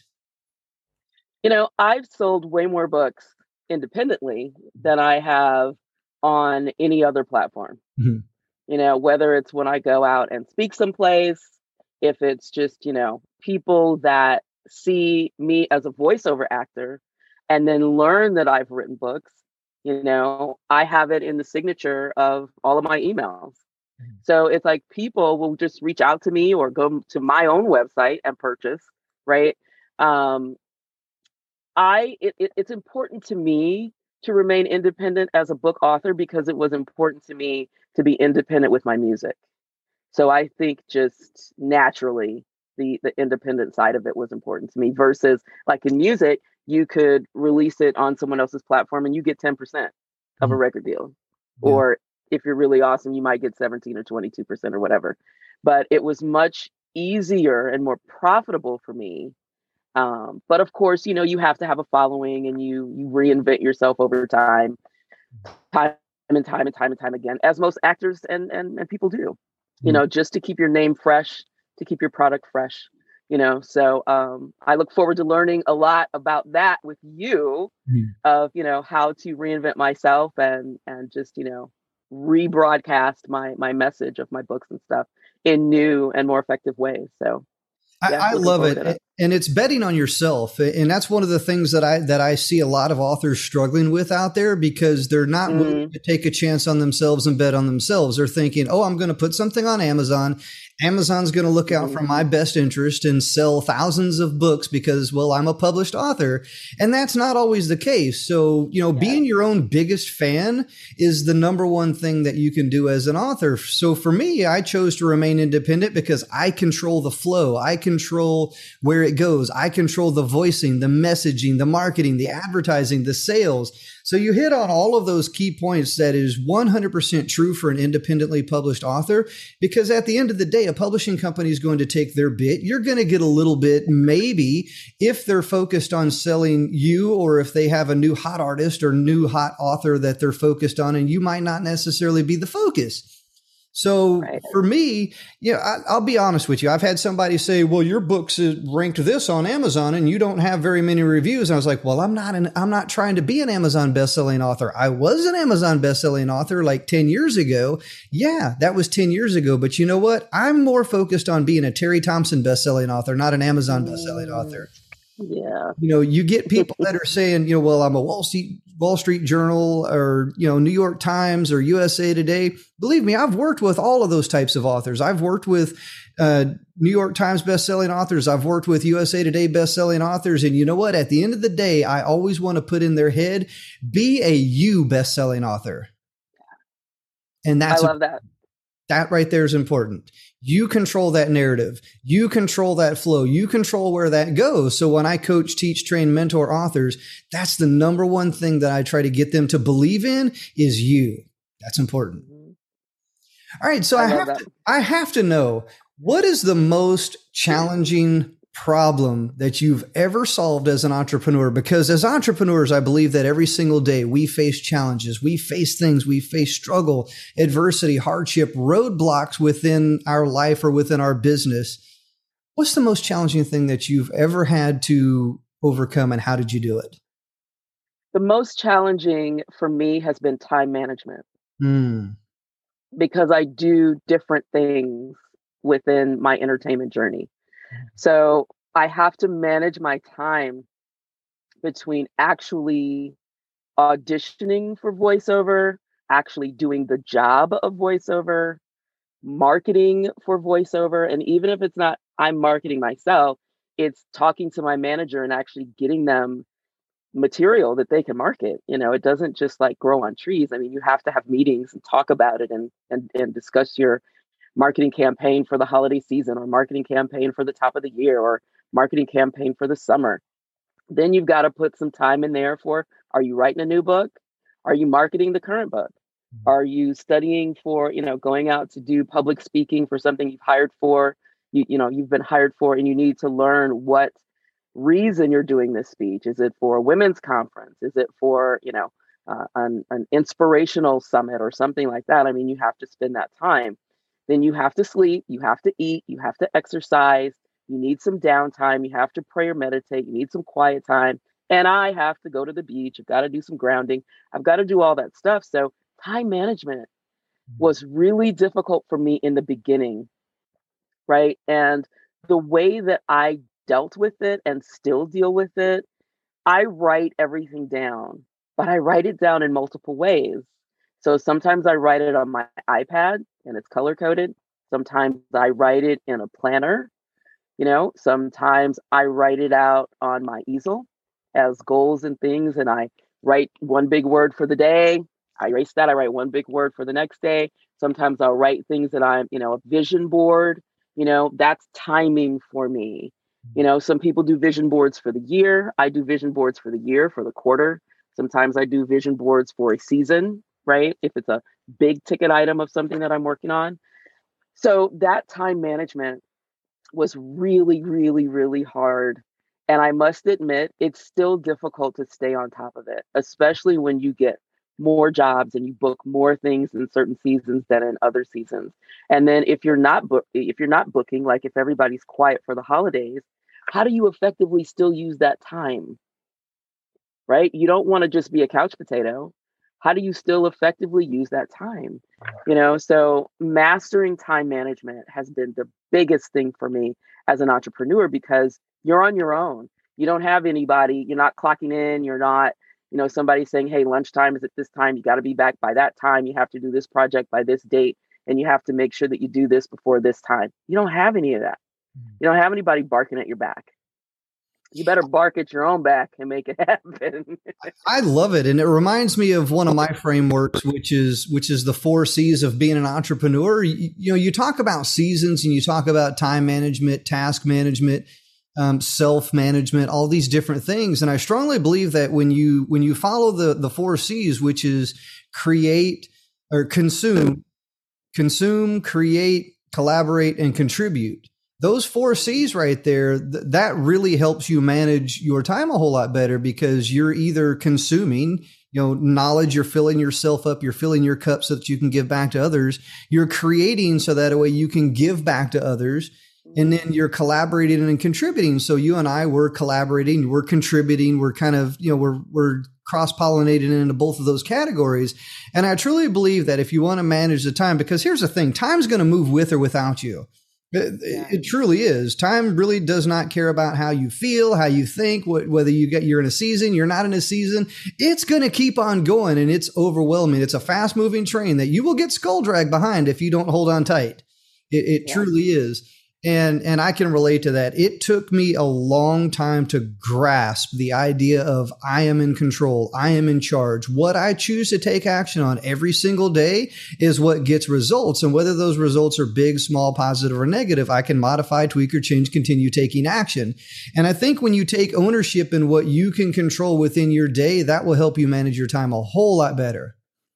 You know, I've sold way more books independently than I have on any other platform. Mm-hmm. You know, whether it's when I go out and speak someplace, if it's just, you know, people that see me as a voiceover actor and then learn that I've written books, you know, I have it in the signature of all of my emails. Mm-hmm. So it's like people will just reach out to me or go to my own website and purchase, right? Um, I it, it, it's important to me to remain independent as a book author because it was important to me to be independent with my music. So I think just naturally the the independent side of it was important to me versus like in music, you could release it on someone else's platform and you get ten percent of mm-hmm. a record deal. Yeah. Or if you're really awesome, you might get seventeen or twenty-two percent or whatever. But it was much easier and more profitable for me. Um, but of course, you know, you have to have a following and you you reinvent yourself over time, time and time and time and time again, as most actors and and, and people do, you mm-hmm. know, just to keep your name fresh, to keep your product fresh, you know. So um, I look forward to learning a lot about that with you, mm-hmm. of, you know, how to reinvent myself and and just, you know, rebroadcast my my message of my books and stuff in new and more effective ways. So yeah, I, I love it. it. And it's betting on yourself. And that's one of the things that I that I see a lot of authors struggling with out there, because they're not mm. willing to take a chance on themselves and bet on themselves. They're thinking, oh, I'm going to put something on Amazon. Amazon's going to look out mm. for my best interest and sell thousands of books because, well, I'm a published author. And that's not always the case. So, you know, yeah. being your own biggest fan is the number one thing that you can do as an author. So for me, I chose to remain independent because I control the flow. I control where it goes. I control the voicing, the messaging, the marketing, the advertising, the sales. So you hit on all of those key points that is one hundred percent true for an independently published author, because at the end of the day, a publishing company is going to take their bit. You're going to get a little bit, maybe, if they're focused on selling you, or if they have a new hot artist or new hot author that they're focused on, and you might not necessarily be the focus. So right. for me, yeah, I, I'll be honest with you. I've had somebody say, well, your book's ranked this on Amazon and you don't have very many reviews. And I was like, well, I'm not an, I'm not trying to be an Amazon bestselling author. I was an Amazon bestselling author like ten years ago. Yeah, that was ten years ago. But you know what? I'm more focused on being a Terry Thompson bestselling author, not an Amazon bestselling author. Yeah. You know, you get people that are saying, you know, well, I'm a Wall Street, Wall Street Journal or, you know, New York Times or U S A Today. Believe me, I've worked with all of those types of authors. I've worked with uh, New York Times bestselling authors. I've worked with U S A Today bestselling authors. And you know what? At the end of the day, I always want to put in their head, be a you bestselling author. And that's I love that. That right there is important. You control that narrative. You control that flow. You control where that goes. So when I coach, teach, train, mentor authors, that's the number one thing that I try to get them to believe in is you. That's important. All right. So I, I have that. to, I have to know, what is the most challenging problem that you've ever solved as an entrepreneur? Because as entrepreneurs, I believe that every single day we face challenges, we face things, we face struggle, adversity, hardship, roadblocks within our life or within our business. What's the most challenging thing that you've ever had to overcome, and how did you do it? The most challenging for me has been time management. Mm. Because I do different things within my entertainment journey. So I have to manage my time between actually auditioning for voiceover, actually doing the job of voiceover, marketing for voiceover. And even if it's not, I'm marketing myself, it's talking to my manager and actually getting them material that they can market. You know, it doesn't just like grow on trees. I mean, you have to have meetings and talk about it and and, and discuss your marketing campaign for the holiday season, or marketing campaign for the top of the year, or marketing campaign for the summer. Then you've got to put some time in there for, are you writing a new book? Are you marketing the current book? Are you studying for, you know, going out to do public speaking for something you've hired for, you, you know, you've been hired for, and you need to learn what reason you're doing this speech. Is it for a women's conference? Is it for, you know, uh, an, an inspirational summit or something like that? I mean, you have to spend that time. Then you have to sleep, you have to eat, you have to exercise, you need some downtime, you have to pray or meditate, you need some quiet time. And I have to go to the beach, I've got to do some grounding, I've got to do all that stuff. So time management was really difficult for me in the beginning, right? And the way that I dealt with it and still deal with it, I write everything down, but I write it down in multiple ways. So sometimes I write it on my iPad and it's color coded. Sometimes I write it in a planner. You know, sometimes I write it out on my easel as goals and things. And I write one big word for the day. I erase that. I write one big word for the next day. Sometimes I'll write things that I'm, you know, a vision board, you know, that's timing for me. You know, some people do vision boards for the year. I do vision boards for the year, for the quarter. Sometimes I do vision boards for a season, right? If it's a big ticket item of something that I'm working on. So that time management was really, really, really hard. And I must admit, it's still difficult to stay on top of it, especially when you get more jobs and you book more things in certain seasons than in other seasons. And then if you're not book, if you're not booking, like if everybody's quiet for the holidays, how do you effectively still use that time? Right? You don't want to just be a couch potato. How do you still effectively use that time? You know, so mastering time management has been the biggest thing for me as an entrepreneur, because you're on your own. You don't have anybody, you're not clocking in, you're not, you know, somebody saying, hey, lunchtime is at this time, you got to be back by that time, you have to do this project by this date, and you have to make sure that you do this before this time. You don't have any of that. You don't have anybody barking at your back. You better bark at your own back and make it happen. I love it. And it reminds me of one of my frameworks, which is which is the four C's of being an entrepreneur. You, you know, you talk about seasons and you talk about time management, task management. um, self-management, all these different things. And I strongly believe that when you when you follow the the four C's, which is create or consume, consume, create, collaborate, and contribute. Those four C's right there, th- that really helps you manage your time a whole lot better, because you're either consuming, you know, knowledge, you're filling yourself up, you're filling your cup so that you can give back to others. You're creating so that way you can give back to others. And then you're collaborating and contributing. So you and I, we're collaborating, we're contributing, we're kind of, you know, we're, we're cross-pollinated into both of those categories. And I truly believe that if you want to manage the time, because here's the thing, time's going to move with or without you. It, yeah. it truly is. Time really does not care about how you feel, how you think, what, whether you get, you're in a season, you're not in a season. It's going to keep on going, and it's overwhelming. It's a fast moving train that you will get skull dragged behind if you don't hold on tight. It, it yeah. truly is. And, and I can relate to that. It took me a long time to grasp the idea of I am in control. I am in charge. What I choose to take action on every single day is what gets results. And whether those results are big, small, positive, or negative, I can modify, tweak, or change, continue taking action. And I think when you take ownership in what you can control within your day, that will help you manage your time a whole lot better.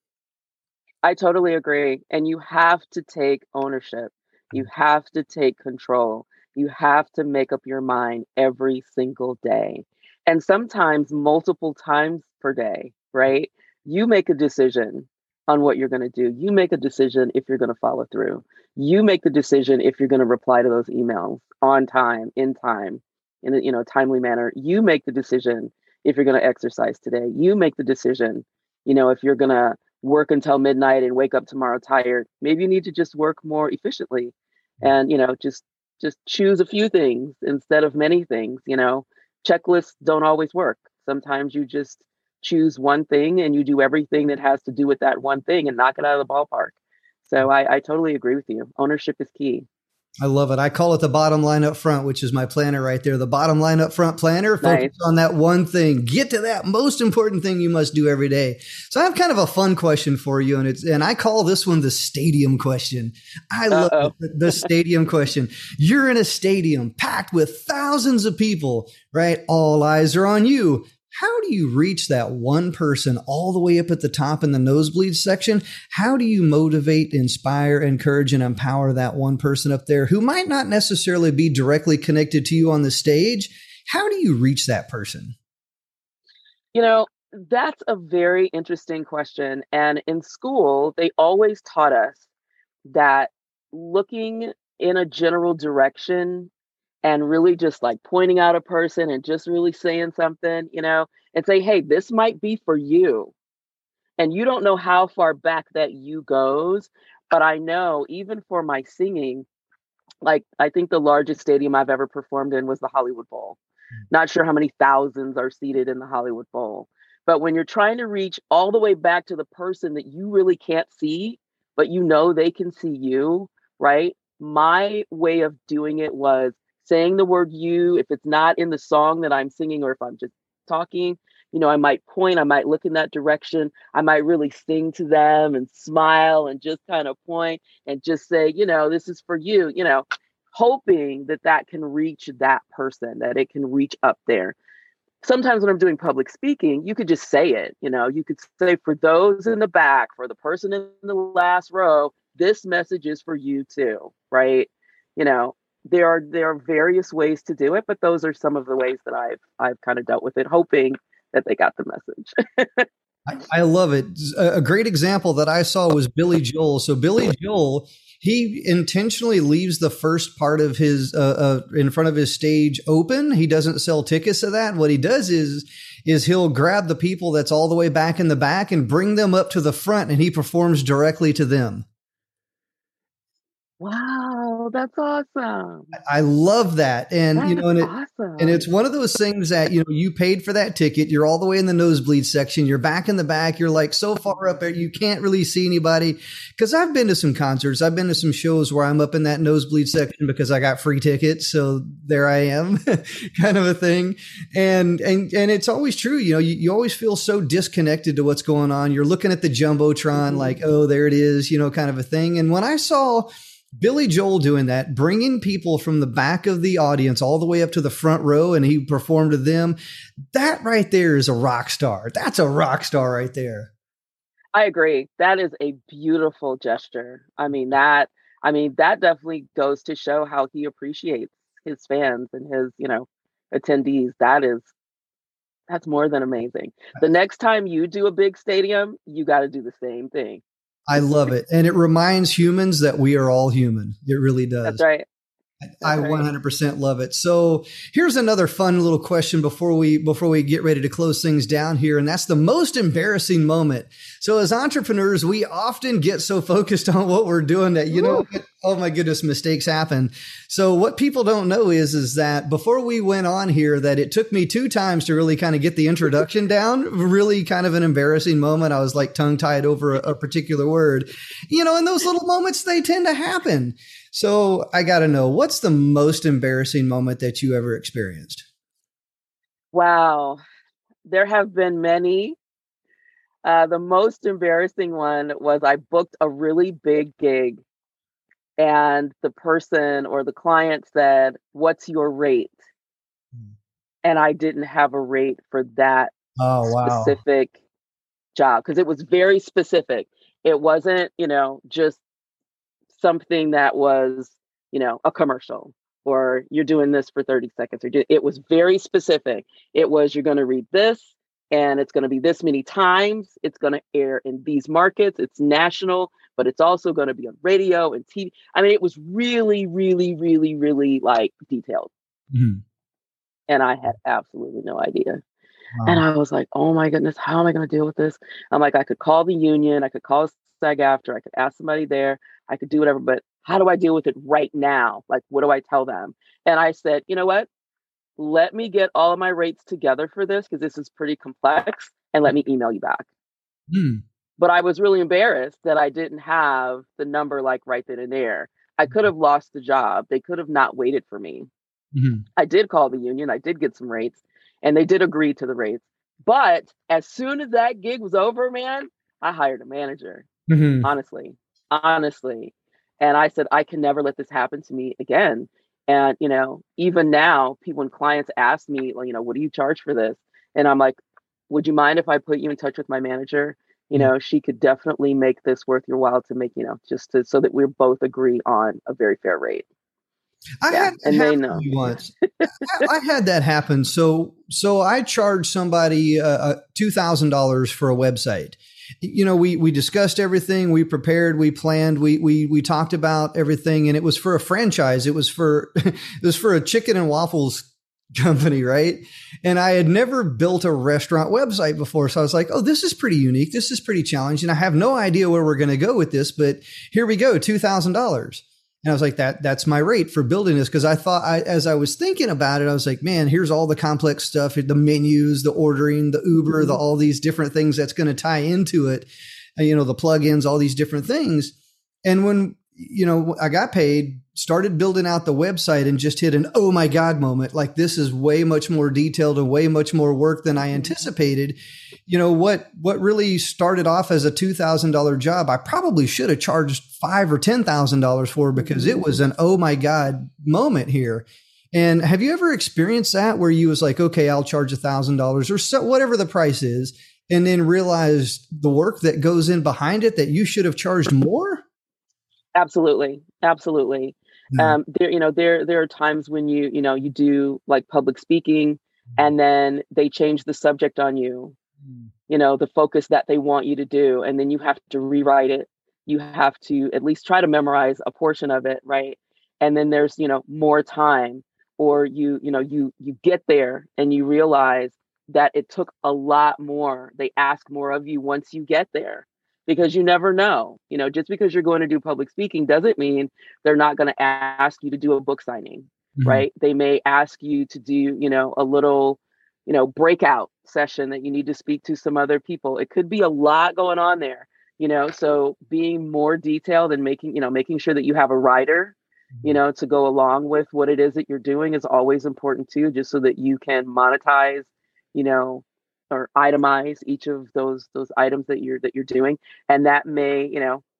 I totally agree. And you have to take ownership. You have to take control. You have to make up your mind every single day. And sometimes multiple times per day, right? You make a decision on what you're going to do. You make a decision if you're going to follow through. You make the decision if you're going to reply to those emails on time, in time, in a you know, timely manner. You make the decision if you're going to exercise today. You make the decision, you know, if you're going to work until midnight and wake up tomorrow tired. Maybe you need to just work more efficiently and, you know, just just choose a few things instead of many things. You know, checklists don't always work. Sometimes you just choose one thing and you do everything that has to do with that one thing and knock it out of the ballpark. So I, I totally agree with you. Ownership is key. I love it. I call it the bottom line up front, which is my planner right there. The bottom line up front planner, focus nice. on that one thing. Get to that most important thing you must do every day. So I have kind of a fun question for you, and it's and I call this one the stadium question. I Uh-oh. love it, the stadium question. You're in a stadium packed with thousands of people, right? All eyes are on you. How do you reach that one person all the way up at the top in the nosebleed section? How do you motivate, inspire, encourage, and empower that one person up there who might not necessarily be directly connected to you on the stage? How do you reach that person? You know, that's a very interesting question. And in school, they always taught us that looking in a general direction and really just like pointing out a person and just really saying something, you know, and say, hey, this might be for you. And you don't know how far back that you goes. But I know even for my singing, like I think the largest stadium I've ever performed in was the Hollywood Bowl. Not sure how many thousands are seated in the Hollywood Bowl. But when you're trying to reach all the way back to the person that you really can't see, but you know they can see you, right? My way of doing it was saying the word you. If it's not in the song that I'm singing, or if I'm just talking, you know, I might point, I might look in that direction. I might really sing to them and smile and just kind of point and just say, you know, this is for you, you know, hoping that that can reach that person, that it can reach up there. Sometimes when I'm doing public speaking, you could just say it, you know, you could say for those in the back, for the person in the last row, this message is for you too, right? You know, There are there are various ways to do it, but those are some of the ways that I've I've kind of dealt with it, hoping that they got the message. I, I love it. A great example that I saw was Billy Joel. So Billy Joel, he intentionally leaves the first part of his uh, uh, in front of his stage open. He doesn't sell tickets to that. What he does is is he'll grab the people that's all the way back in the back and bring them up to the front, and he performs directly to them. Wow, that's awesome. I love that. And, that's you know, and, it, awesome. and it's one of those things that, you know, you paid for that ticket. You're all the way in the nosebleed section. You're back in the back. You're like so far up there, you can't really see anybody. Cause I've been to some concerts. I've been to some shows where I'm up in that nosebleed section because I got free tickets. So there I am kind of a thing. And, and, and it's always true. You know, you, you always feel so disconnected to what's going on. You're looking at the Jumbotron, mm-hmm. like, oh, there it is, you know, kind of a thing. And when I saw Billy Joel doing that, bringing people from the back of the audience all the way up to the front row, and he performed to them. That right there is a rock star. That's a rock star right there. I agree. That is a beautiful gesture. I mean, that, I mean, that definitely goes to show how he appreciates his fans and his, you know, attendees. That is, that's more than amazing. The next time you do a big stadium, you got to do the same thing. I love it. And it reminds humans that we are all human. It really does. That's right. That's I one hundred percent love it. So here's another fun little question before we before we get ready to close things down here. And that's the most embarrassing moment. So as entrepreneurs, we often get so focused on what we're doing that, you know, oh my goodness, mistakes happen. So what people don't know is, is that before we went on here, that it took me two times to really kind of get the introduction down. Really kind of an embarrassing moment. I was like tongue tied over a, a particular word, you know, and those little moments, they tend to happen. So I got to know, what's the most embarrassing moment that you ever experienced? Wow. There have been many. Uh, the most embarrassing one was I booked a really big gig and the person or the client said, "What's your rate?" And I didn't have a rate for that oh, wow. specific job because it was very specific. It wasn't, you know, just something that was, you know, a commercial or you're doing this for thirty seconds. Or do, it was very specific. It was, you're going to read this and it's going to be this many times. It's going to air in these markets. It's national, but it's also going to be on radio and T V. I mean, it was really, really, really, really like detailed. Mm-hmm. And I had absolutely no idea. Wow. And I was like, oh my goodness, how am I going to deal with this? I'm like, I could call the union. I could call SAG-AFTRA. I could ask somebody there. I could do whatever, but how do I deal with it right now? Like, what do I tell them? And I said, you know what? Let me get all of my rates together for this because this is pretty complex and let me email you back. Hmm. But I was really embarrassed that I didn't have the number like right then and there. I could have lost the job. They could have not waited for me. Mm-hmm. I did call the union. I did get some rates and they did agree to the rates. But as soon as that gig was over, man, I hired a manager, mm-hmm. honestly. Honestly. And I said, I can never let this happen to me again. And, you know, even now, people, when clients ask me, well, you know, what do you charge for this? And I'm like, would you mind if I put you in touch with my manager? You know, she could definitely make this worth your while to make, you know, just to, so that we both agree on a very fair rate. I yeah, had that and they know once. I, I had that happen. So, so I charged somebody uh, two thousand dollars for a website. You know, we we discussed everything, we prepared, we planned, we we we talked about everything, and it was for a franchise. It was for it was for a chicken and waffles company, right? And I had never built a restaurant website before, so I was like, "Oh, this is pretty unique. This is pretty challenging. I have no idea where we're going to go with this, but here we go, two thousand dollars." And I was like, that that's my rate for building this. Cause I thought I, as I was thinking about it, I was like, man, here's all the complex stuff, the menus, the ordering, the Uber, mm-hmm. the, all these different things that's going to tie into it. You know, the plugins, all these different things. And when, you know, I got paid, started building out the website and just hit an, oh my God moment. Like this is way much more detailed and way much more work than I anticipated. You know, what, what really started off as a two thousand dollars job, I probably should have charged five or ten thousand dollars for because it was an, oh my God moment here. And have you ever experienced that where you was like, okay, I'll charge a thousand dollars or so, whatever the price is, and then realized the work that goes in behind it that you should have charged more? Absolutely. Absolutely. Mm. Um, there, you know, there, there are times when you, you know, you do like public speaking and then they change the subject on you, mm. you know, the focus that they want you to do. And then you have to rewrite it. You have to at least try to memorize a portion of it. Right. And then there's, you know, more time or you, you know, you, you get there and you realize that it took a lot more. They ask more of you once you get there. Because you never know, you know, just because you're going to do public speaking doesn't mean they're not going to ask you to do a book signing, mm-hmm. right? They may ask you to do, you know, a little, you know, breakout session that you need to speak to some other people. It could be a lot going on there, you know, so being more detailed and making, you know, making sure that you have a writer, mm-hmm. you know, to go along with what it is that you're doing is always important too, just so that you can monetize, you know, or itemize each of those those items that you're that you're doing, and that may, you know,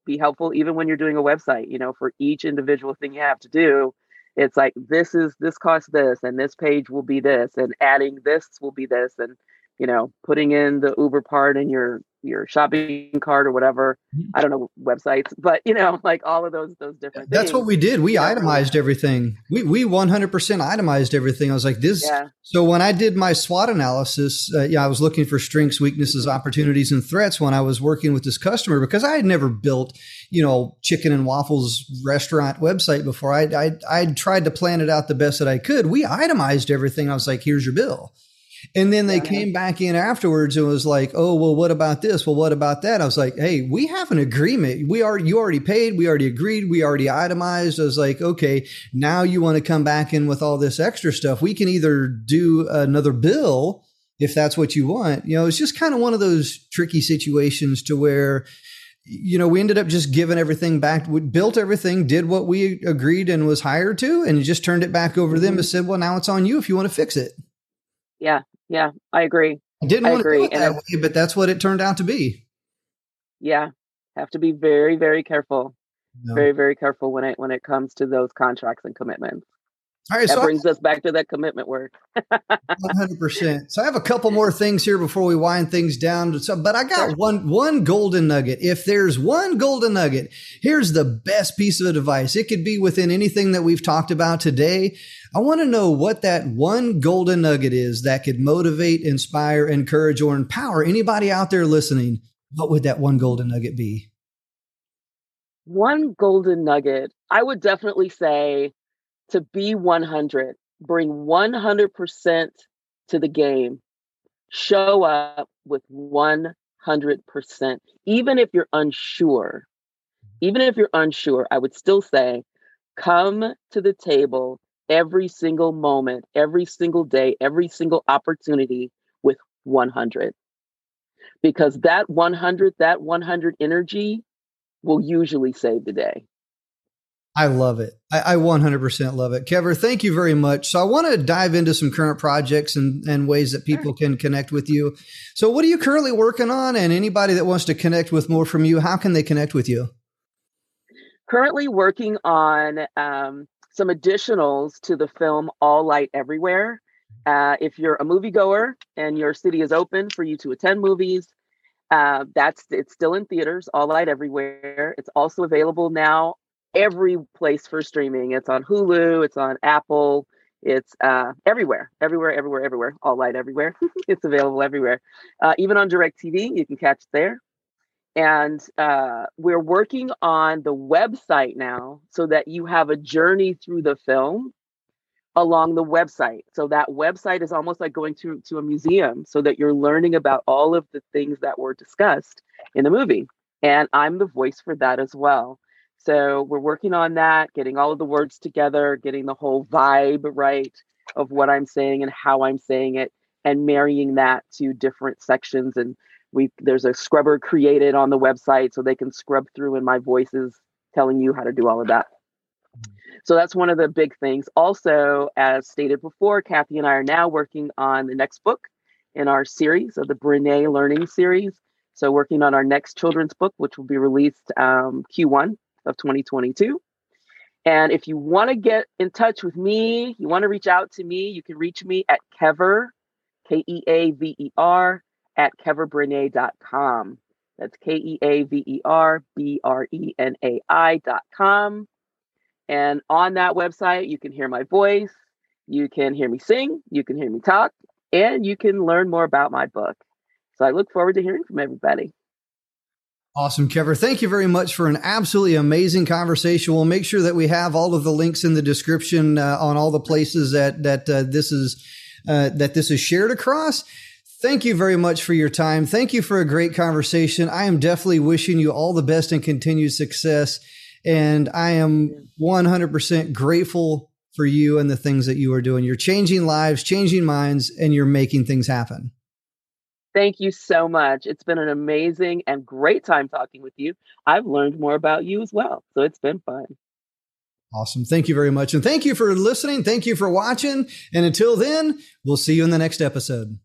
be helpful even when you're doing a website. You know, for each individual thing you have to do, it's like, this is this costs this, and this page will be this, and adding this will be this, and you know, putting in the Uber part in your your shopping cart or whatever. I don't know websites, but you know, like all of those those different That's things. what we did. We Yeah. itemized everything. We we one hundred percent itemized everything. I was like, this. Yeah. So when I did my SWOT analysis, uh, yeah, I was looking for strengths, weaknesses, opportunities, and threats when I was working with this customer, because I had never built, you know, chicken and waffles restaurant website before. I I I tried to plan it out the best that I could. We itemized everything. I was like, here's your bill. And then they Yeah. came back in afterwards and was like, oh, well, what about this? Well, what about that? I was like, hey, we have an agreement. We are, you already paid. We already agreed. We already itemized. I was like, okay, now you want to come back in with all this extra stuff. We can either do another bill if that's what you want. You know, it's just kind of one of those tricky situations to where, you know, we ended up just giving everything back. We built everything, did what we agreed and was hired to, and just turned it back over to them and said, well, now it's on you if you want to fix it. Yeah. Yeah. I agree. I didn't I want agree. to do it And that it's- way, but that's what it turned out to be. Yeah. Have to be very, very careful. You know? Very, very careful when it when it comes to those contracts and commitments. All right, That so brings us back to that commitment work. one hundred percent. So I have a couple more things here before we wind things down. So, but I got Sure. one one golden nugget. If there's one golden nugget, here's the best piece of advice. It could be within anything that we've talked about today. I want to know what that one golden nugget is that could motivate, inspire, encourage, or empower anybody out there listening. What would that one golden nugget be? One golden nugget, I would definitely say, to be one hundred, bring one hundred percent to the game, show up with one hundred percent. Even if you're unsure, even if you're unsure, I would still say, come to the table every single moment, every single day, every single opportunity with one hundred. Because that one hundred, that one hundred energy will usually save the day. I love it. I, I one hundred percent love it. Kever, thank you very much. So I want to dive into some current projects and, and ways that people Sure. can connect with you. So what are you currently working on? And anybody that wants to connect with more from you, how can they connect with you? Currently working on um, some additionals to the film All Light Everywhere. Uh, if you're a moviegoer and your city is open for you to attend movies, uh, that's it's still in theaters, All Light Everywhere. It's also available now every place for streaming. It's on Hulu, it's on Apple, it's uh, everywhere, everywhere, everywhere, everywhere, All Light Everywhere. It's available everywhere. Uh, even on DirecTV, you can catch it there. And uh, we're working on the website now so that you have a journey through the film along the website. So that website is almost like going to, to a museum, so that you're learning about all of the things that were discussed in the movie. And I'm the voice for that as well. So we're working on that, getting all of the words together, getting the whole vibe right of what I'm saying and how I'm saying it, and marrying that to different sections. And we there's a scrubber created on the website so they can scrub through, and my voice is telling you how to do all of that. So that's one of the big things. Also, as stated before, Kathy and I are now working on the next book in our series of the Brene Learning series. So working on our next children's book, which will be released um, Q one of twenty twenty-two. And if you want to get in touch with me, you want to reach out to me, you can reach me at Kever, K E A V E R, at kever brene dot com. That's K E A V E R B R E N A I dot com. And on that website, you can hear my voice, you can hear me sing, you can hear me talk, and you can learn more about my book. So I look forward to hearing from everybody. Awesome, Kever. Thank you very much for an absolutely amazing conversation. We'll make sure that we have all of the links in the description uh, on all the places that that uh, this is uh, that this is shared across. Thank you very much for your time. Thank you for a great conversation. I am definitely wishing you all the best and continued success. And I am one hundred percent grateful for you and the things that you are doing. You're changing lives, changing minds, and you're making things happen. Thank you so much. It's been an amazing and great time talking with you. I've learned more about you as well. So it's been fun. Awesome. Thank you very much. And thank you for listening. Thank you for watching. And until then, we'll see you in the next episode.